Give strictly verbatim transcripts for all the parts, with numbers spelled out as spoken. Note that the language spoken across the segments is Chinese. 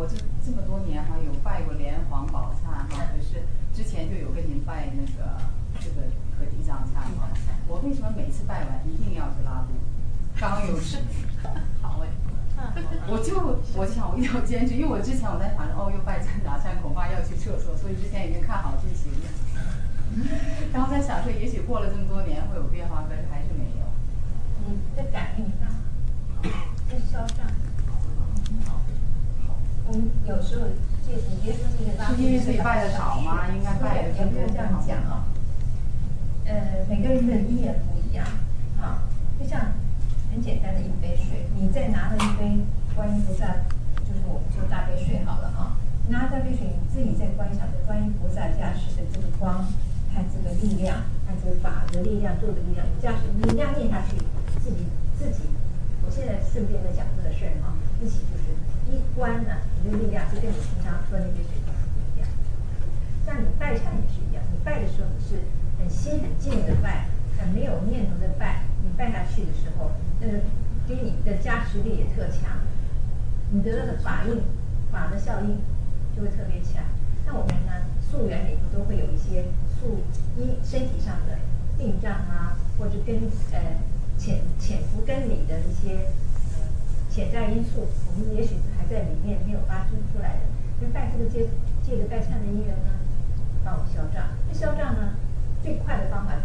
我这这么多年哈有拜过莲黄宝忏哈，可是之前就有跟您拜那个这个和地藏忏哈。我为什么每次拜完一定要去拉肚？刚刚有事， 好哎。 我就我就想我一定要坚持，因为我之前我在想着哦又拜忏打忏，恐怕要去厕所，所以之前已经看好剧情了。然后在想说，也许过了这么多年会有变化，可是还是没有。 你的感应大，这是消胀。我们有时候这你别说这个拉肚子， 是因为自己拜的少吗？应该拜的也不是这样讲啊。呃，每个人的意愿不一样啊，就像很简单的一杯水，你再拿了一杯观音菩萨，就是我们说大杯水好了啊，拿大杯水，你自己在观想着观音菩萨加持的这个光，看这个力量，看这个法的力量，做的力量，你加持，你这样念下去，自己自己，我现在顺便在讲这个事儿啊，一起就是一观呢，你的力量就跟你平常喝那杯水不一样。像你拜忏也是一样，你拜的时候你是很心很静的拜，很没有念头的拜，你拜下去的时候，那个给你的加持力也特强，你得到的法应、法的效应就会特别强。那我们呢，溯源里头都会有一些溯一身体上的病障啊，或者跟呃潜潜伏根里的一些呃潜在因素，我们也许还在里面没有发生出来的。就拜这个借借着拜忏的因缘呢，帮我们消胀。这消胀呢，最快的方法就是，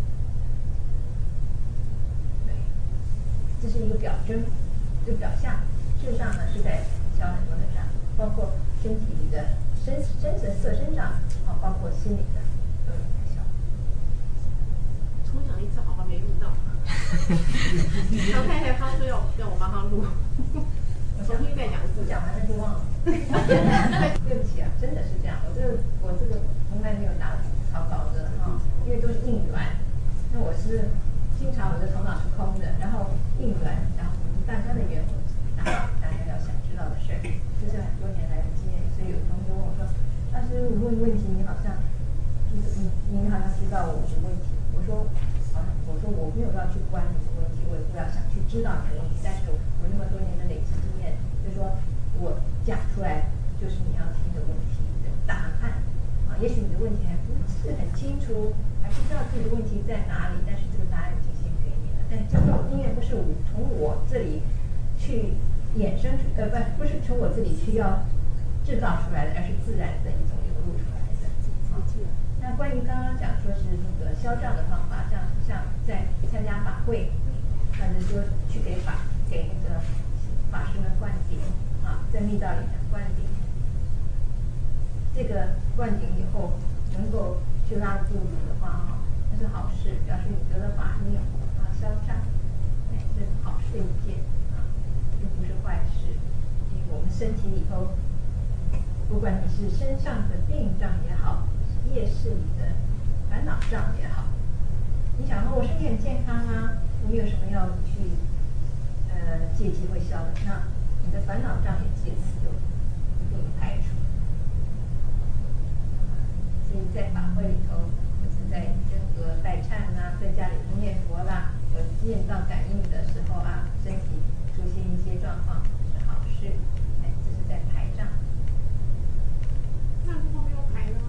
对，这是一个表征，一个表象。事实上呢，是在消很多的胀，包括身体里的深深层色身胀，啊，包括心理的都有在消。 重讲一次好吧，没录到。常太太他说要要我马上录，我重新再讲一次， 讲完了就忘了。对不起啊，真的是这样。我这个我这个从来没有打草稿的哈，因为都是应援。那我是经常我的头脑是空的，然后应援，然后大家的缘，然后大家要想知道的事儿，这是很多年来的经验。所以有同学问我说：“老师，我问问题，你好像就是你你好像知道我的问题。”我说：“啊，我说我没有要去关你的问题，我也不要想去知道你的问题，但是我那么多年的累积经验，就是说我讲出来就是你要听的问题的答案啊。也许你的问题还不是很清楚，还不知道自己的问题在哪里，但是这个答案已经先给你了。但这个因为不是我从我这里去衍生出，呃，不，不是从我这里去要制造出来的，而是自然的一种流露出来的。啊，那关于刚刚讲说是那个消胀的方法，像像在参加法会，或者说去给法给那个法师们灌顶啊，在密道里面灌顶，这个灌顶以后能够去拉肚子的话哈，那是好事，表示你得了法命啊，消胀，哎，这是好事一件啊，并不是坏事。因为我们身体里头，不管你是身上的病障也好，业识里的烦恼障也好，你想说我身体很健康啊，我没有什么要去呃借机会消的，那你的烦恼障也借此就一并排除。所以在法会里头，就是在任何拜忏啦，在家里头念佛啦，有念到感应的时候啊，身体出现一些状况是好事，哎，这是在排障。 那如果没有排呢？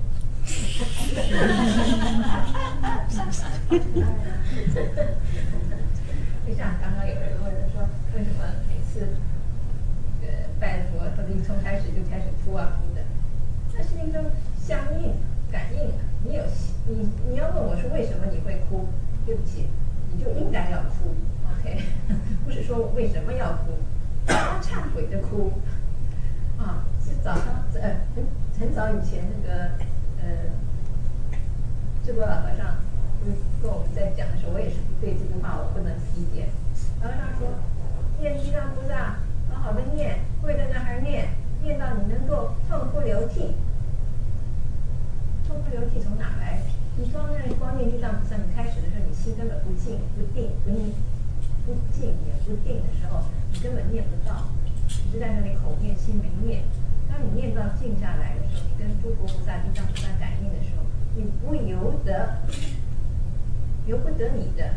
就像刚刚有人问说，为什么每次呃拜佛或者一从开始就开始哭啊哭的？那是一种相应感应。你有你你要问我说为什么你会哭？对不起，你就应该要哭 ，OK？ 不是说为什么要哭，他忏悔的哭啊。是早上呃很很早以前那个呃智果老和尚就跟我们在讲的时候，我也是对这句话我不能理解。老和尚说，念地藏菩萨，好好的念，跪在那儿念，念到你能够痛哭流涕。痛哭流涕从哪来？你光那光念地藏菩萨，你开始的时候你心根本不静不定，不宁不静也不定的时候，你根本念不到，你是在那里口念心没念。当你念到静下来的时候，你跟诸佛菩萨、地藏菩萨感应的时候，你不由得，由不得你的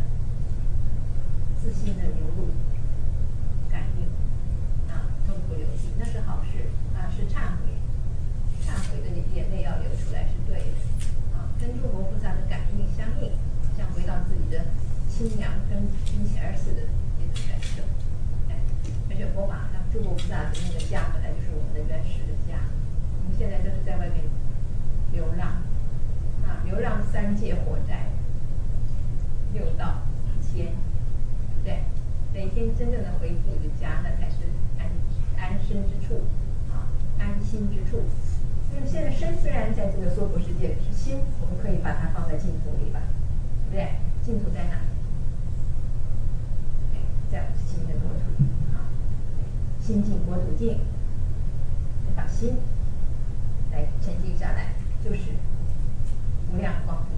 自信的流露感应啊，痛哭流涕，那是好事。 诸佛菩萨的那个家本来就是我们的原始的家，我们现在都是在外面流浪啊，流浪三界火灾，六道天，对，哪天真正的回自己的家，那才是安安身之处啊，安心之处。因为现在身虽然在这个娑婆世界，可是心我们可以把它放在净土里吧，对不对？净土在哪里？在我们心的国土啊，心净国土净，把心来沉静下来，就是无量光明。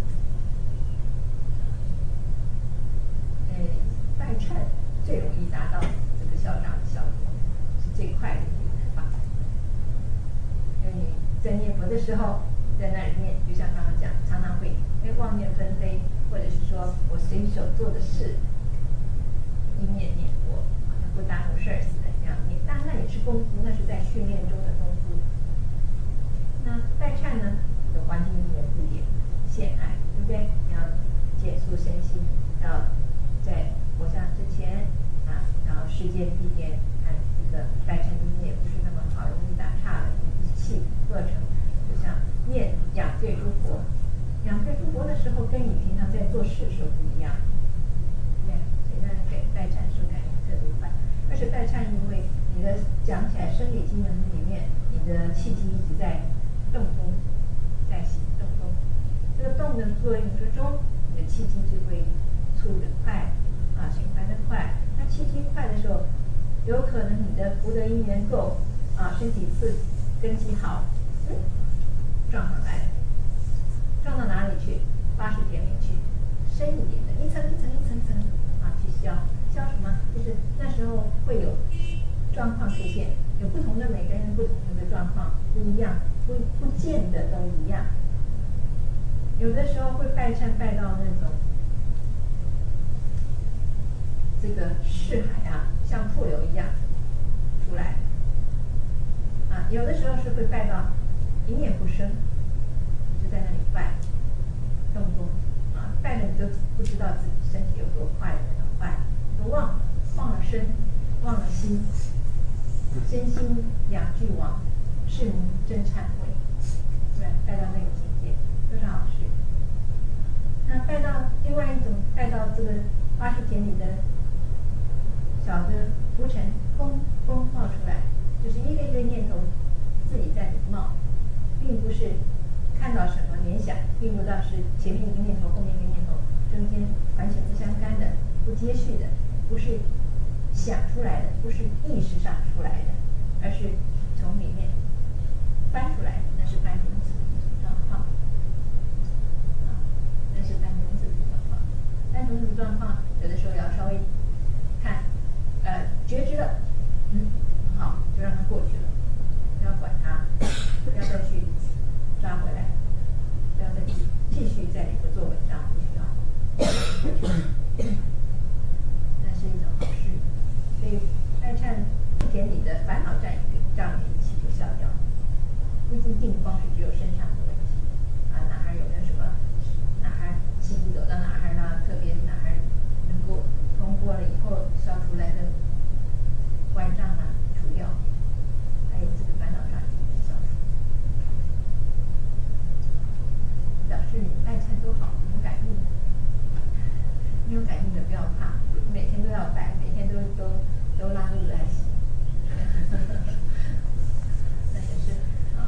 呃，拜忏最容易达到这个消障的效果，是最快的一个方法。因为你在念佛的时候，在那里念，就像刚刚讲，常常会哎妄念纷飞，或者是说我随手做的事，一念念佛，好像不耽误事儿似的这样念。当然那也是功夫，那是在训练中的功夫。那拜忏呢，有环境因缘不也，献爱，对不对？你要减速身心，要在活下之前啊，然后时间地点看这个拜忏意念不是那么好容易打岔的一气呵成，就像念仰对诸佛，仰对诸佛的时候，跟你平常在做事的时候不一样，对，所以呢，给拜忏时候感觉特别快。而且拜忏，因为你的讲起来生理机能里面，你的气机一直在动功，在行动功。这个动的作用之中，你的气机就会粗的快啊，循环的快。那气机快的时候，有可能你的福德因缘够啊，身体次根基好，嗯，撞上来了，撞到哪里去？八十田里去，深一点的，一层一层一层层啊去消。消什么？就是那时候会有状况出现，有不同的每个人不同的状况不一样，不不见得都一样。有的时候会拜忏拜到那种这个世海啊，像瀑流一样出来啊。有的时候是会拜到一念不生，就在那里拜动功啊，拜的你都不知道自己身体有多快的那种拜。都忘了，忘了身，忘了心，身心两俱亡，是名真忏悔。对，拜到那个境界都是好事。那拜到另外一种，拜到这个八十田里的小的浮尘，风风冒出来，就是一个一个念头自己在里冒，并不是看到什么联想，并不知道是前面一个念头，后面一个念头，中间完全不相干的。不接续的，不是想出来的，不是意识上出来的，而是从里面翻出来的，那是翻种子状况，啊，那是翻种子的状况。翻种子的状况，有的时候要稍微看，呃，觉知了，嗯，好，就让它过去了，不要管它，不要再去抓回来，不要再去继续在里头做文章，不需要。是一种好事，所以拜忏一点你的烦恼障障碍一起就消掉，不一定光是只有身上的问题啊，哪儿有的什么，哪儿气机走到哪儿呢？特别哪儿能够通过了以后消出来的关障啊，除掉，还有这个烦恼障碍消除，表示你拜忏都好，有感应的，没有感应的不要怕。每天都要拜，每天都都都拉肚子还行，那也是啊，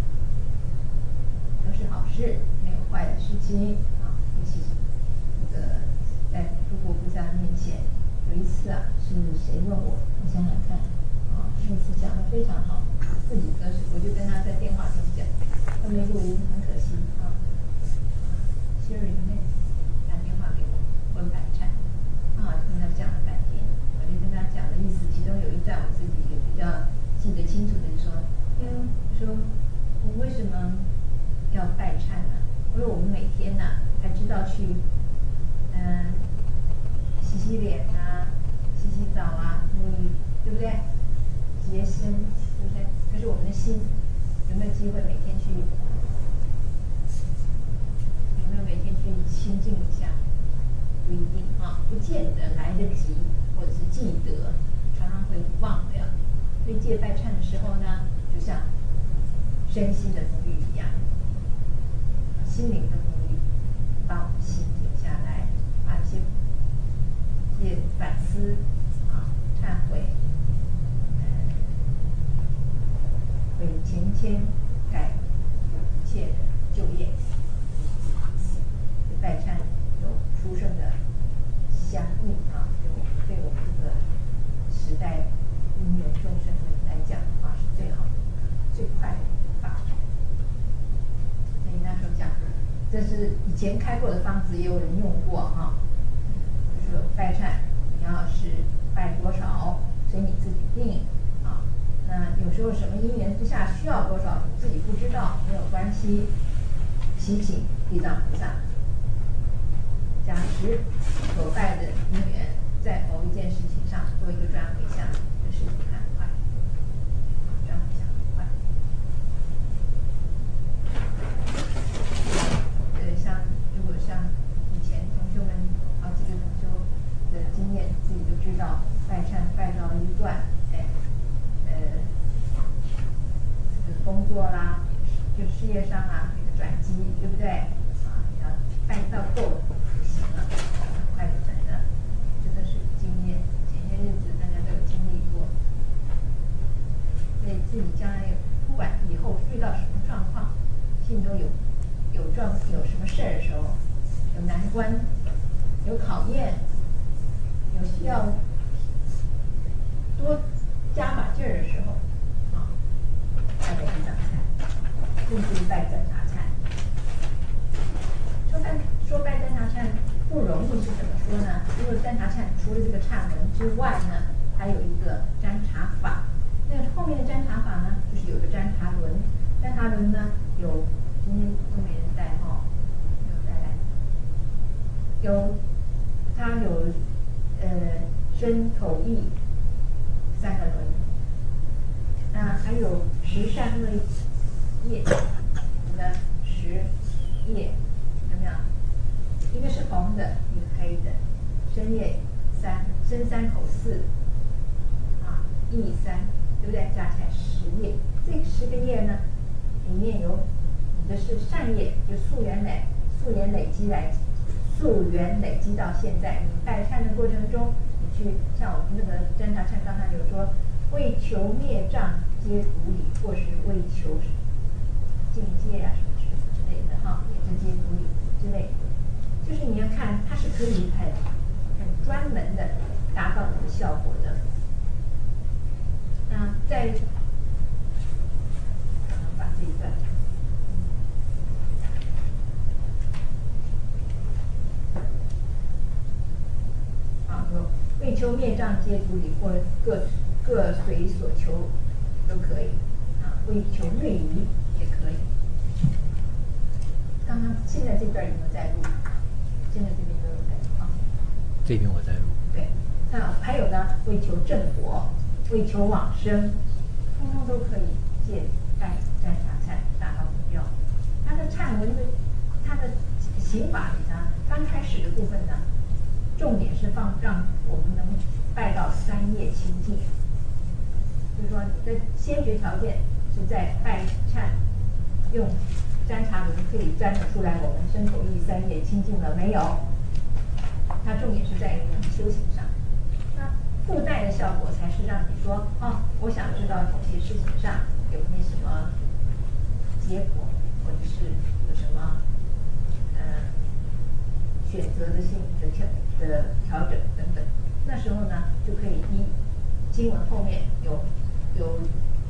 都是好事，没有坏的事情啊。尤其这个在诸佛菩萨面前，有一次啊，是谁问我？我想想看啊，那次讲得非常好，自己得是，我就跟他在电话中讲，都没录音，很可惜啊。希瑞妹打电话给我，问拜忏。啊，跟他讲了半天，我就跟他讲的意思，其中有一段我自己也比较记得清楚的，就说，嗯，说我为什么要拜忏呢？我说我们每天呢、啊，还知道去，嗯、呃，洗洗脸啊，洗洗澡啊，沐浴，对不对？洁身，对不对？可是我们的心有没有机会每天去？有没有每天去清净一下？不一定啊，不见得来得及，或者是记得，常常会忘掉。 所以借拜忏的时候呢，就像身心的沐浴一样，心灵的沐浴，把我们心静下来，把一些一些反思啊、忏悔，呃，为前愆改一切的旧业。拜忏有殊胜的相应啊，对我们对我们这个时代因缘众生来讲的话，是最好的、最快的法门。所以那时候讲，这是以前开过的方子，也有人用过哈、啊。就说拜忏，你要是拜多少，随你自己定啊。那有时候什么因缘之下需要多少，你自己不知道，没有关系，祈请地藏菩萨。假使所拜的因缘在某一件事情上做一个转回向，这事情很快，转回向很快。呃，像如果像以前同修们好几个同修的经验，自己都知道，拜忏拜到一段，哎，呃，这个工作啦，就事业上啊，这个转机，对不对？啊，要拜到够了。很快就成了，这个是经验，前些日子大家都有经历过，所以自己将来不管以后遇到什么状况，心中有有状有什么事儿的时候，有难关，有考验，有需要多加把劲儿的时候，啊，拜拜地藏忏，甚至拜观察忏。说拜说拜观察忏不容易是怎么说呢？因为观察忏除了这个忏文之外呢，还有一个占察法。那后面的占察法呢，就是有个占察轮。占察轮呢，有今天都没人带哈，没有带来。有它有呃身口意三个轮。那还有十善恶业，你的十业有没有？一个是红的，一个黑的，身业三，身三口四，啊，意三，对不对？加起来十业。这十个业呢，里面有你的是善业，就溯源累，溯源累积来，溯源累积到现在。你拜忏的过程中，你去像我们那个占察忏，刚才有说，为求灭障皆独理，或是为求境界啊什么什么之类的哈，也是皆独理之类的。就是你要看，它是可以很很专门的达到你的效果的。那在把这一段，啊，有为求灭障皆独理，或各各随所求都可以。啊，为求律仪也可以。刚刚现在这段有没有在录？现在这边都有在啊， 这边我在录。 对，那还有呢，为求正果，为求往生，通通都可以借拜占察忏达到目标。它的忏文的，它的刑法里呢，刚开始的部分呢，重点是放让我们能拜到三业清净。就是说，你的先决条件是在拜忏用占察轮可以占得出来我们身口意三业清净了没有？它重点是在于我们修行上。那附带的效果才是让你说，哦，我想知道某些事情上有没什么结果，或者是有什么呃选择的性的调的调整等等。那时候呢，就可以依经文后面有有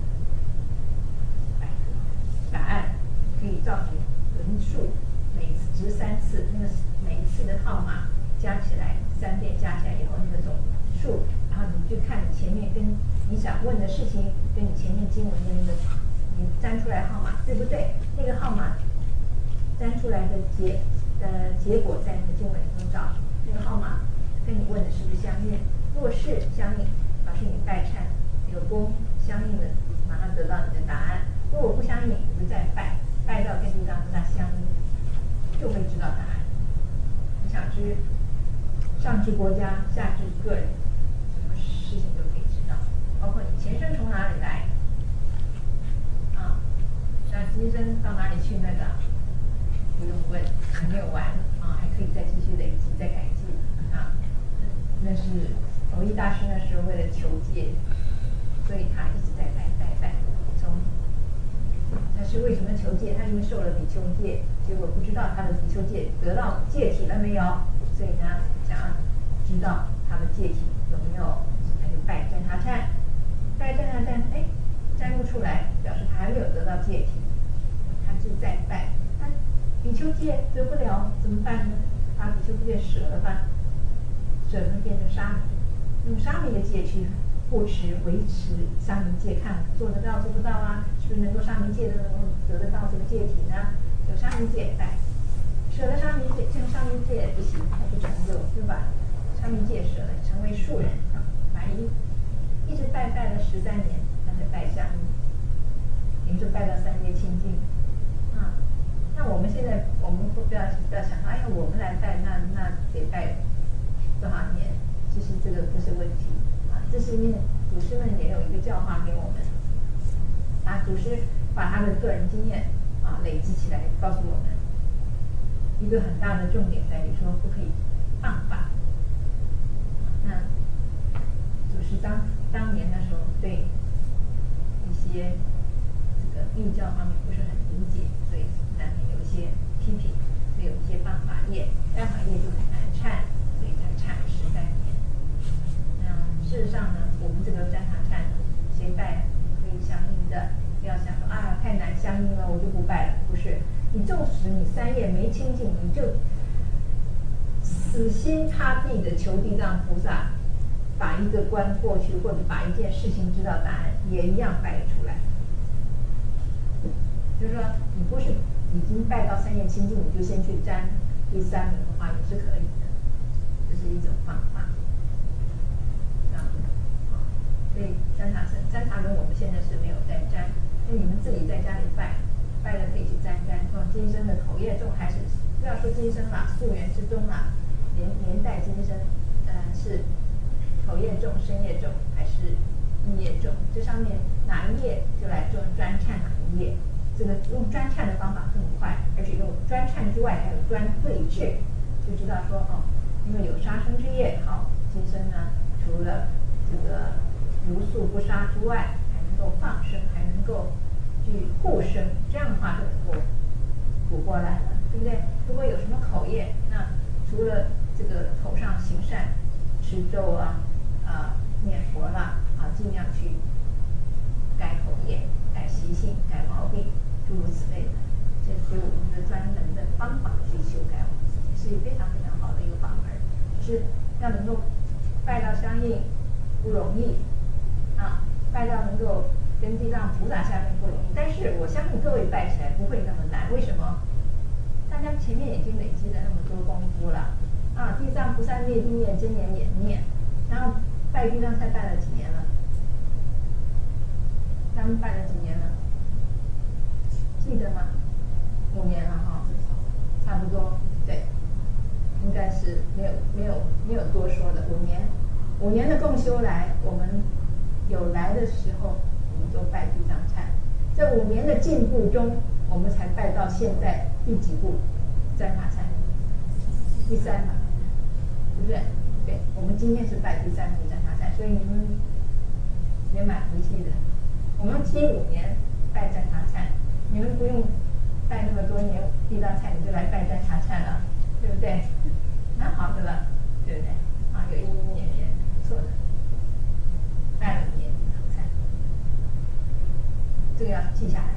答案。可以照你轮数，每值三次，那个每一次的号码加起来三遍加起来以后那个总数，然后你去看你前面跟你想问的事情跟你前面经文的那个你占出来号码对不对？那个号码占出来的结呃结果在那个经文里头找，那个号码跟你问的是不是相应？如果是相应，表示你拜忏有功，相应的马上得到你的答案；如果不相应，你就再拜。拜到跟地藏菩萨相应，就会知道答案。你想知上至国家，下至个人，什么事情都可以知道，包括你前生从哪里金生到哪里去那个？不用问，还没有完啊，还可以再继续累积、再改进啊。那是偶益大师那时候为了求戒，所以他一直在拜拜拜。从但是为什么求戒？他因为受了比丘戒，结果不知道他的比丘戒得到戒体了没有，所以呢，想要知道他的戒体有没有，他就拜占他忏，拜占他忏，哎，摘不出来，表示他还没有得到戒体，他就再拜。他比丘戒得不了怎么办呢？把比丘戒舍了吧，舍了变成沙弥，用沙弥的戒去护持维持沙弥戒，看做得到做不到啊？是不是能够沙弥戒的能够得得到这个戒体呢？有沙弥戒拜，舍了沙弥戒，这个沙弥戒不行，他不成就，就把沙弥戒舍了，成为庶人啊，白衣，一直拜拜了十三年，他才拜下弥，也就拜到三界清净啊。那我们现在我们不要不要想，哎呀，我们来拜，那那得拜多少年？其实这个不是问题啊，这是因为祖师们也有一个教化给我们，啊，祖师把他的个人经验啊累积起来，告诉我们一个很大的重点在于说不可以放法。那祖师当当年的时候对一些这个密教方面不是很理解，所以难免有一些批评，所以有一些办法业，办法业就很难忏，所以才忏十三年。那事实上呢，我们这个占塔忏谁拜可以相应的，不要想说啊太难相应了，我就不拜了。不是，你纵使你三业没清净，你就死心塌地的求地藏菩萨，把一个关过去，或者把一件事情知道答案，也一样拜出来。就是说，你不是已经拜到三业清净，你就先去沾第三名的话，也是可以的，这是一种方法。这样子，啊，所以占塔僧，占塔跟我们现在是没有在沾，所以你们自己在家里拜，拜了可以去沾沾。哦，今生的口业重还是不要说今生啦，溯源之中啦，连连带今生，呃，是口业重、身业重还是意业重？这上面哪一业就来专专忏哪一业。这个用专忏的方法更快，而且用专忏之外还有专对治，就知道说哦，因为有杀生之业，好，今生呢除了这个如素不杀之外，还能够放生，还能够去护生，这样的话就能够补过来了，对不对？如果有什么口业，那除了这个口上行善、持咒啊、啊念佛啦啊，尽量去改口业、改习性、改毛病。诸如此类的，这是我们的专门的方法去修改我们自己，是非常非常好的一个法门。就是要能够拜到相应不容易啊，拜到能够跟地藏菩萨相应不容易。但是我相信各位拜起来不会那么难，为什么？大家前面已经累积了那么多功夫了啊，地藏菩萨念经念真言也念，然后拜地藏才拜了几年了？他们拜了几年了？记得吗？五年了哈，差不多，对，应该是没有没有没有多说的。五年，五年的共修来，我们有来的时候，我们都拜地藏忏。这五年的进步中，我们才拜到现在第几步？占塔忏，第三吧，对不对？对，我们今天是拜第三步占塔忏，所以你们也蛮服气的。我们七五年拜占塔忏。你们不用拜那么多年地藏忏，你就来拜占塔忏了，对不对？蛮好的了，对不对？啊，有一一年年，不错的，拜了五年地藏忏，这个要记下来。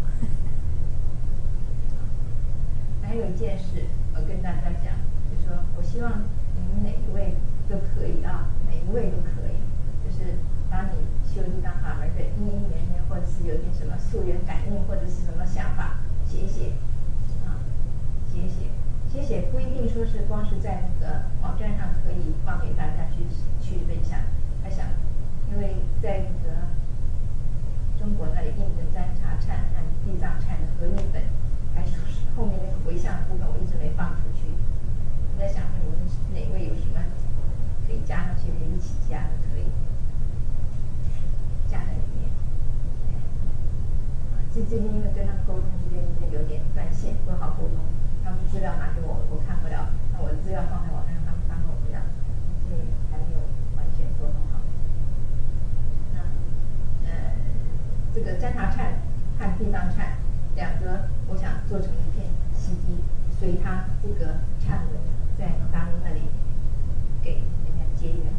还有一件事，我跟大家讲，就是说我希望你们哪一位都可以啊，哪一位都可以，就是把你修地藏法门的因因缘缘，或者是有点什么溯源感应，或者是什么想法，写一写啊，写一写，写写不一定说是光是在那个网站上可以放给大家去去分享。他想，因为在那个中国那里印的占察忏和地藏忏的合印本，还是后面那个回向部分我一直没放出去。我在想你们哪位有什么可以加上去，可以一起加的，可以。加在里面，啊，自己最近因为跟他们沟通之间有点断线，不好沟通，他们资料拿给我，我看不了，那我的资料放在网上，他们翻我不了，所以还没有完全沟通好。那呃，这个占茶忏和地藏忏两个，我想做成一片 C D， 随他这个忏文在大陆那里给人家结缘。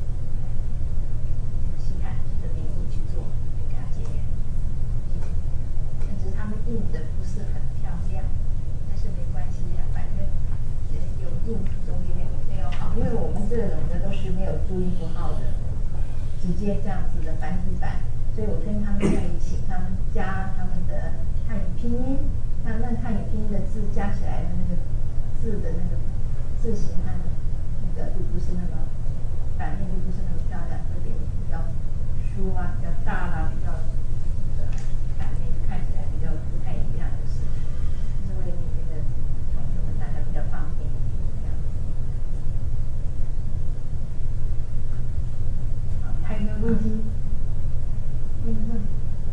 西汉的名义去做，给他结缘。但是他们印的不是很漂亮，但是没关系呀、啊，反正有印总比没有没有好。因为我们这种的都是没有注音符号的，直接这样子的繁体版，所以我跟他们在一起，他们加他们的汉语拼音，他们汉语拼音的字加起来的那个字的那个字形和那个就不是那么版面就不是那么漂亮，特别比较疏啊，比较大啦，比较呃版面看起来比较不太一样的是，是为了里面的同学们大家比较方便这样子。好，还有没有问题？问一问。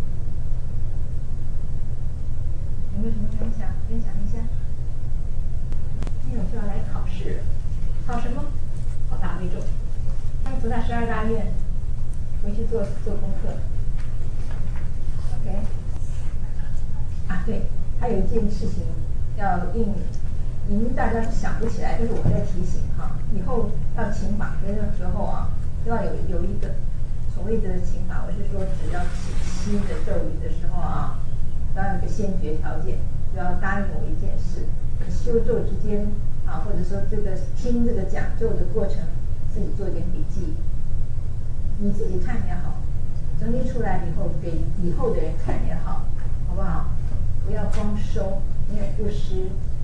有没有什么分享？分享一下。没有就要来考试了，考什么？考大悲咒。看菩萨十二大愿，回去做做功课。OK。啊，对，还有一件事情要应，您大家都想不起来，就是我在提醒哈，以后要请法师的时候啊，都要有有一个所谓的请法，我是说只要起新的咒语的时候啊，都要有一个先决条件，就要答应我一件事。修咒之间啊，或者说这个听这个讲咒的过程，自己做一点笔记，你自己看也好，整理出来以后给以后的人看也好，好不好？不要光收，没有布施，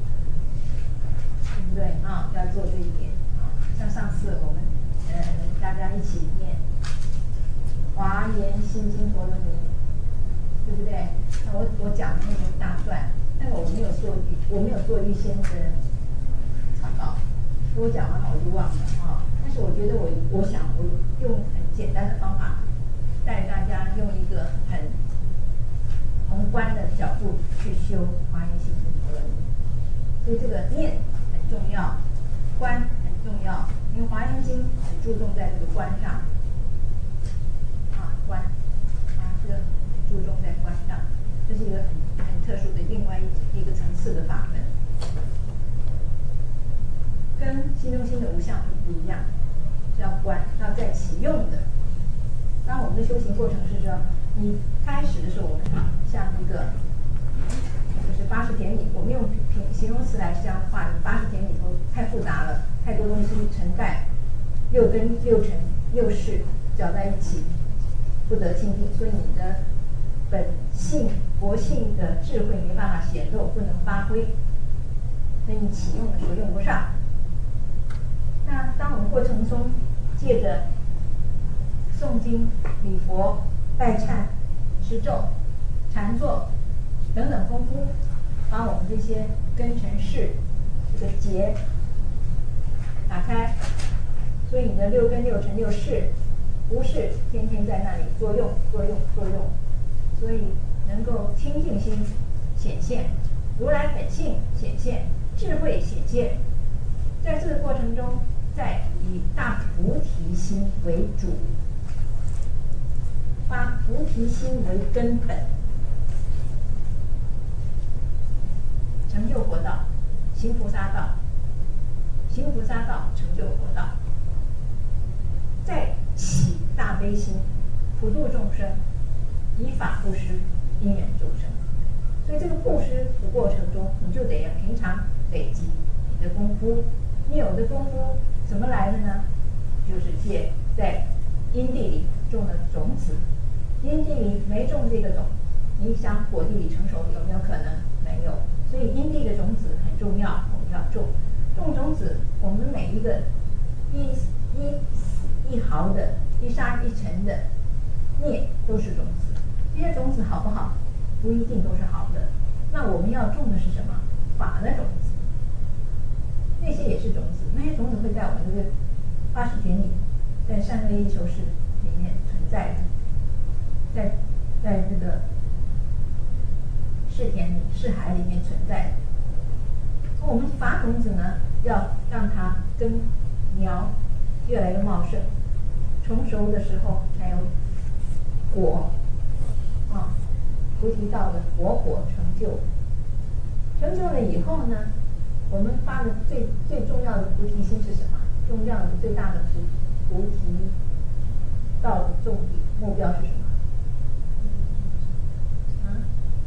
对不对啊？要做这一点啊。像上次我们呃大家一起念《华严心经陀罗尼》，对不对？那我我讲的那个大段。但是我没有做预，我没有做预先的草稿，所以我讲完了我就忘了啊。但是我觉得我我想我用很简单的方法带大家用一个很宏观的角度去修华严心经陀罗尼，所以这个念很重要，观很重要，因为华严经很注重在这个观上啊，观啊这个很注重在观上，这是一个很。很特殊的另外一个层次的法门，跟心中心的无相是不一样的，是要观，要在启用的。当我们的修行过程是说，你开始的时候，我们像一个就是八十田里，我们用品形容词来这样画，你八十田里头太复杂了，太多东西承盖，六根六尘六识搅在一起，不得清净，所以你的本性佛性的智慧没办法显露，不能发挥，所以你启用的时候用不上。那当我们过程中借着诵经、礼佛、拜忏、持咒、禅坐等等功夫，把我们这些根尘世这个结打开，所以你的六根六尘六识不是天天在那里作用作用作用，所以能够清净心显现，如来本性显现，智慧显现。在这个过程中，再以大菩提心为主，把菩提心为根本，成就佛道，行菩萨道，行菩萨道成就佛道，再起大悲心，普度众生，以法布施，因缘众生。所以这个布施的过程中，你就得平常累积你的功夫。你有的功夫怎么来的呢？就是借在因地里种的种子，因地里没种这个种，你想果地里成熟有没有可能？没有。所以因地的种子很重要，我们要种。种种子，我们每一个一一一毫的、一沙一尘的孽都是种子。这些种子好不好？不一定都是好的。那我们要种的是什么？法的种子。那些也是种子，那些种子会在我们这个八十田里，在善恶业求事里面存在的，在在这个世田里、世海里面存在的。我们伐种子呢，要让它根苗越来越茂盛，成熟的时候才有果，啊，菩提道的果果成就。成就了以后呢，我们发的最最重要的菩提心是什么？重要的最大的菩菩提道的重点目标是什么？啊？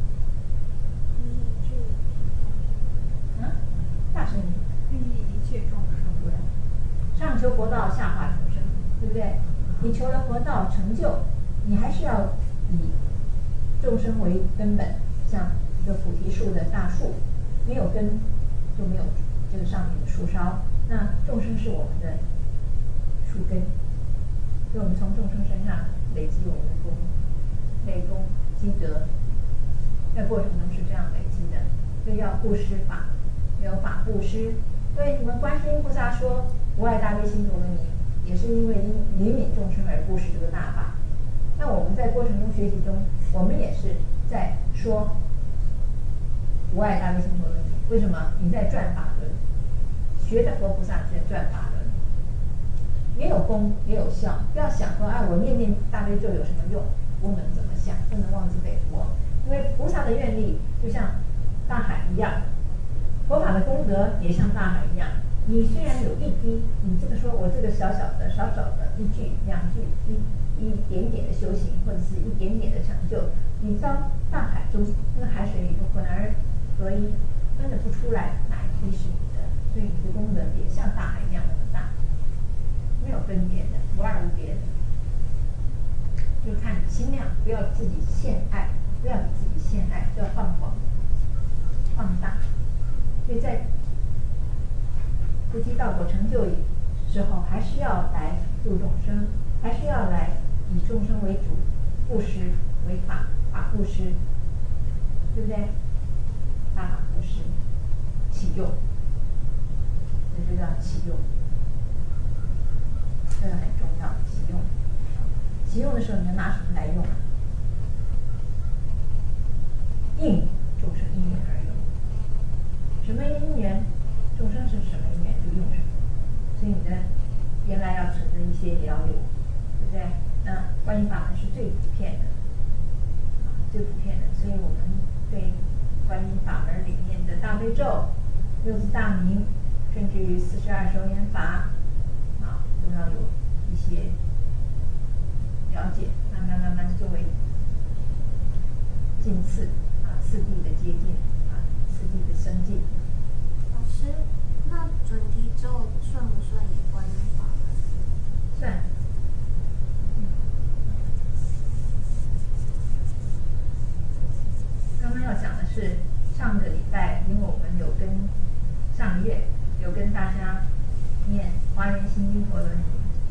啊？大声一点。 利益一切众生。 对，上求佛道，下化众生，对不对？你求了佛道成就，你还是要以众生为根本，像一个菩提树的大树，没有根就没有这个上面的树梢。那众生是我们的树根，所以我们从众生身上累积我们的功，累功积德，在过程中是这样累积的。所以要布施法，有法布施。所以你们观世音菩萨说无碍大悲心陀罗尼，也是因为因怜悯众生而布施这个大法。那我们在过程中学习中，我们也是在说无碍大悲心陀罗尼。为什么？你在转法轮，学的佛菩萨在转法轮，也有功也有效。不要想说啊，我念念大悲咒有什么用？不能这么想，不能妄自菲薄。因为菩萨的愿力就像大海一样，佛法的功德也像大海一样。你虽然有一滴，你这个说我这个小小的、少少的一句、两句、一一点点的修行，或者是一点点的成就，你到大海中，那个海水里头浑而合一，分得不出来哪一滴是你的，所以你的功德也像大海一样那么大，没有分别的，无二无别的，就看你心量，不要自己献爱，不要给自己献爱，就要放广、放大。所以在菩提道果成就时候，还是要来度众生，还是要来以众生为主，布施为法，法布施，对不对？大法布施，启用，这就叫启用，这个很重要。启用，启用的时候，你要拿什么来用啊？应众生因缘而用。什么因缘，众生是什么因缘就用什么。所以你的原来要存的一些也要有，对不对？那观音法门是最普遍的，啊，最普遍的。所以我们对观音法门里面的大悲咒、六字大明，甚至于四十二手眼法，啊，都要有一些了解，慢慢慢慢作为近次啊，次第的接近啊，次第的升进。 老师，那准提咒算不算也观音法门？ 算。刚刚要讲的是上个礼拜，因为我们有跟上个月有跟大家念华严心经陀罗尼，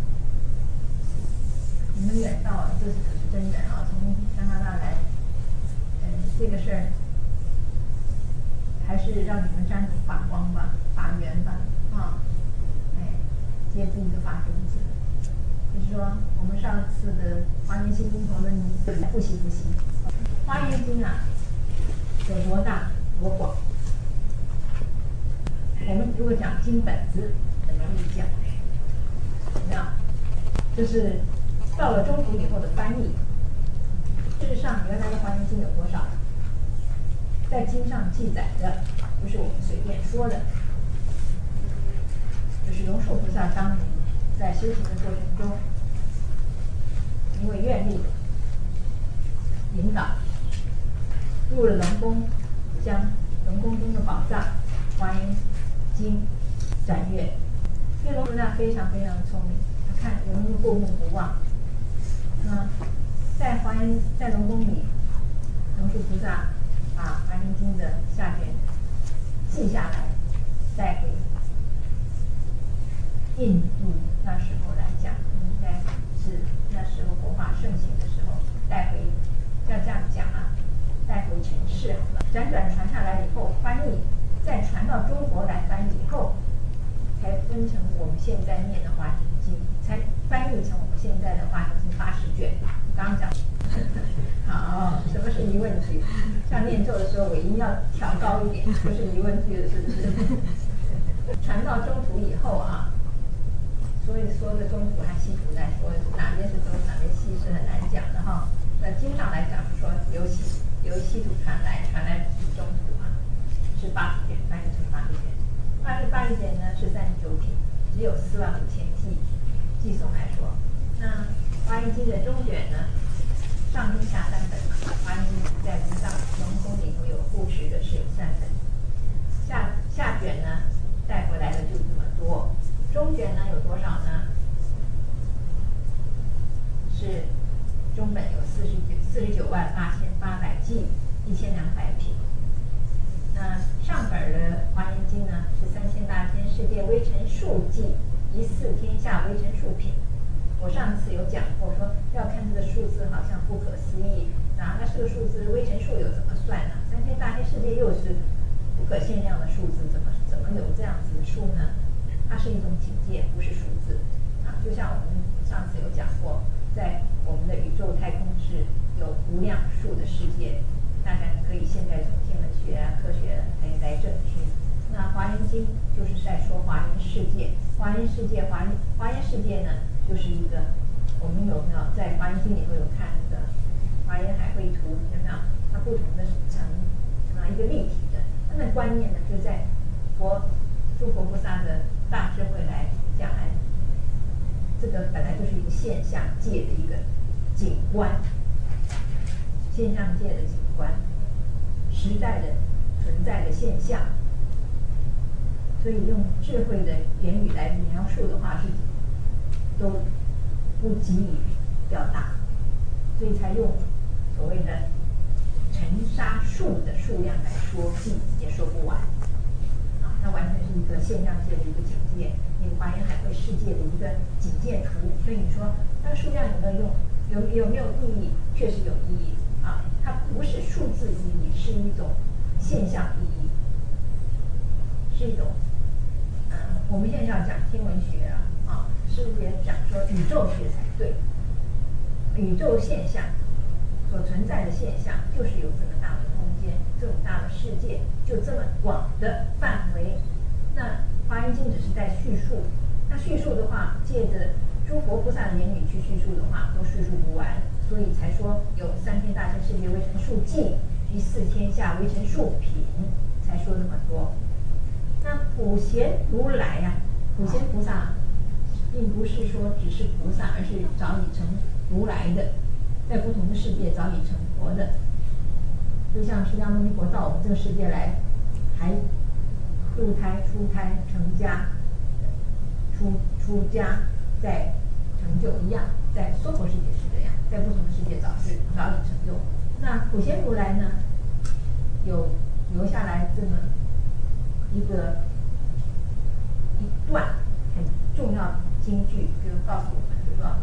你们远道这是可是真的啊，从加拿大来，呃，这个事儿还是让你们沾着法光吧，法缘吧，啊，哎，接自己的法种子。就是说，我们上次的华严心经陀罗尼复习复习，华严经啊。有多大多广？我们如果讲经本子，很容易讲，怎么样？就是到了中古以后的翻译。事实上，原来的华严经有多少？在经上记载的，不是我们随便说的。就是龙树菩萨当年在修行的过程中，因为愿力引导。入了龙宫，将龙宫中的宝藏《华严经》展阅。因为龙菩萨非常非常的聪明，他看人们过目不忘。那在华严在龙宫里，龙树菩萨把《华严经》的下卷记下来，带回印度。那时候来讲，应该是那时候佛法盛行的时候带回，要这样讲啊。带回尘世好了，辗转传下来以后，翻译再传到中国来翻译以后，才分成我们现在念的《华严经》，才翻译成我们现在的《华严经》八十卷。刚刚讲，好，什么是是疑问句。像念咒的时候，尾音要调高一点，不是疑问句的，是不是？传到中途以后啊，所以说的中途和西途来说，哪边是中，哪边西是很难讲的哈。那经常来讲是说由西由西途传来，传来是中途啊，是八十卷，翻译成八十卷。八十八十卷呢是三十九品，只有四万五千计，寄送来说。那华严经的中卷呢，上中下三本嘛，华严经在文藏龙宫里头有护持的是有三本，下下卷呢带回来的就这么多，中卷呢有多少呢？是中本有四十九四十九万八千八百计，一千两百品。那上本的华严经呢是三千大千世界微尘数计，一四天下微尘数品。我上次有讲过，说要看这个数字好像不可思议，哪个是个数字？微尘数有怎么算呢？三千大千世界又是不可限量的数字，怎么怎么有这样子的数呢？它是一种境界，不是数字啊。就像我们上次有讲过，在我们的宇宙太空是有无量数的世界，大家可以现在从天文学啊、科学来来证实。那华严经就是在说华严世界，华严世界，华严华严世界呢，就是一个我们有没有在华严经里头有看那个华严海绘图，有没有？它不同的层啊，一个立体的，那么观念呢，就在佛诸佛菩萨的大智慧来讲来，这个本来就是一个现象界的一个景观，现象界的景观，实在的存在的现象。所以用智慧的言语来描述的话，是都不及以表达，所以才用所谓的尘沙数的数量来说计，也说不完啊。它完全是一个现象界的一个境界，一个华严海绘世界的一个景界图。所以你说那个数量有没有用？有有没有意义？确实有意义啊。它不是数字意义，是一种现象意义，是一种。嗯，我们现在要讲天文学啊，啊，是不是也讲说宇宙学才对？宇宙现象所存在的现象，就是有这么大的空间，这么大的世界，就这么广的范围。那华严经只是在叙述，那叙述的话，借着诸佛菩萨的言语去叙述的话，都叙述不完，所以才说有三千大千世界微尘数计，一四天下微尘数品，才说那么多。那普贤如来呀、啊，普贤菩萨并不是说只是菩萨，而是早已成如来的，在不同的世界早已成佛的。就像释迦牟尼佛到我们这个世界来，还入胎、出胎、成家、出出家，再成就一样，在娑婆世界是这样，在不同的世界早是早已成就。那普贤如来呢，有留下来这么一个一段很重要的金句，就告诉我们，就说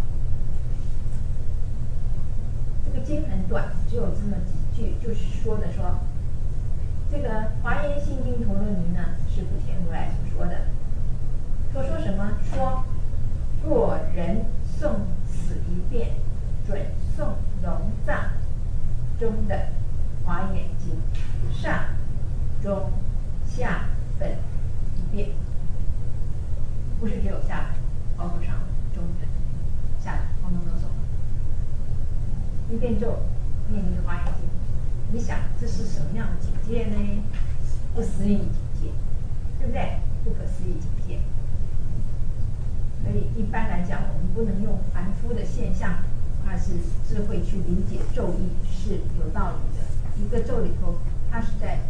这个经很短，只有这么几句，就是说的说，这个《华严心经陀罗尼》呢，是普贤如来所说的。说说什么？说若人诵此一遍，准诵龙藏中的《华严经》上中下本一遍，不是只有下本，包括上中本、下本，通通都诵。一遍咒念一个《华严经》，你想这是什么样的境界呢？不思议境界，对不对？不可思议境界。所以一般来讲，我们不能用凡夫的现象，而是智慧去理解咒义是有道理的。一个咒里头，它是在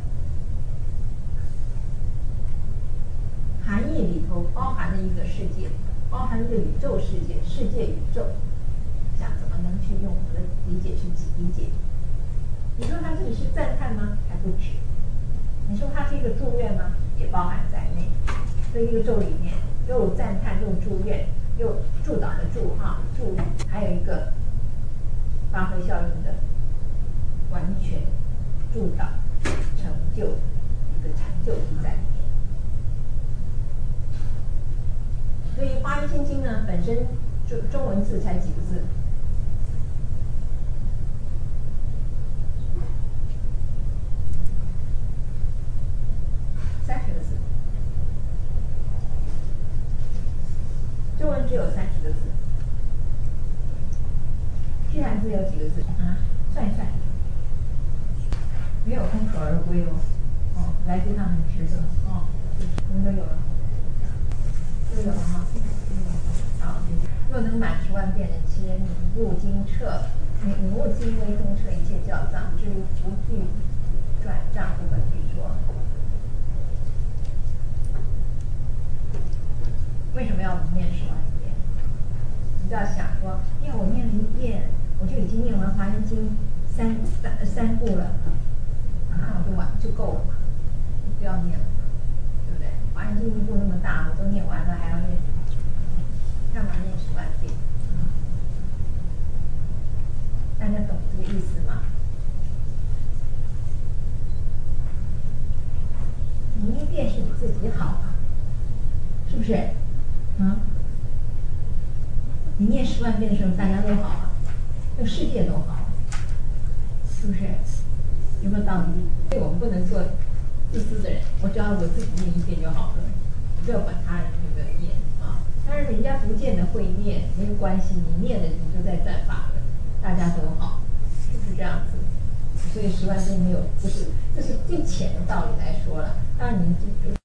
含义里头包含了一个世界，包含一个宇宙世界，世界宇宙。想怎么能去用我们的理解去理解？你说它这里是赞叹吗？还不止。你说它是一个祝愿吗？也包含在内。这一个咒里面，又赞叹，又祝愿，又助导的助哈助力，还有一个发挥效应的完全助导成就一个成就力在里面。所以《华严心经》呢，本身中中文字才几个字， 没有空手而归哦。哦，来这趟很值得哦。我们都有了，都有了哈。好，若能满十万遍的皆名不经彻，名不经微通彻一切教藏，至于福聚转账不可据说。为什么要念十万遍？你就要想说，因为我念了一遍，我就已经念完《华严经》三三三部了，那我就完就够了嘛，就不要念了，对不对？《华严经》一部那么大，我都念完了，还要念，干嘛念十万遍？大家懂这个意思吗？你一遍是你自己好啊，是不是？啊？你念十万遍的时候，大家都好啊，这个世界都好，是不是？有没有道理？所以我们不能做自私的人，我只要我自己念一遍就好了，不要管他人有没有念啊。当然，人家不见得会念，没有关系，你念的你就在占法了，大家都好，是不是这样子？所以十万遍没有，不是，这是最浅的道理来说了。当然，你就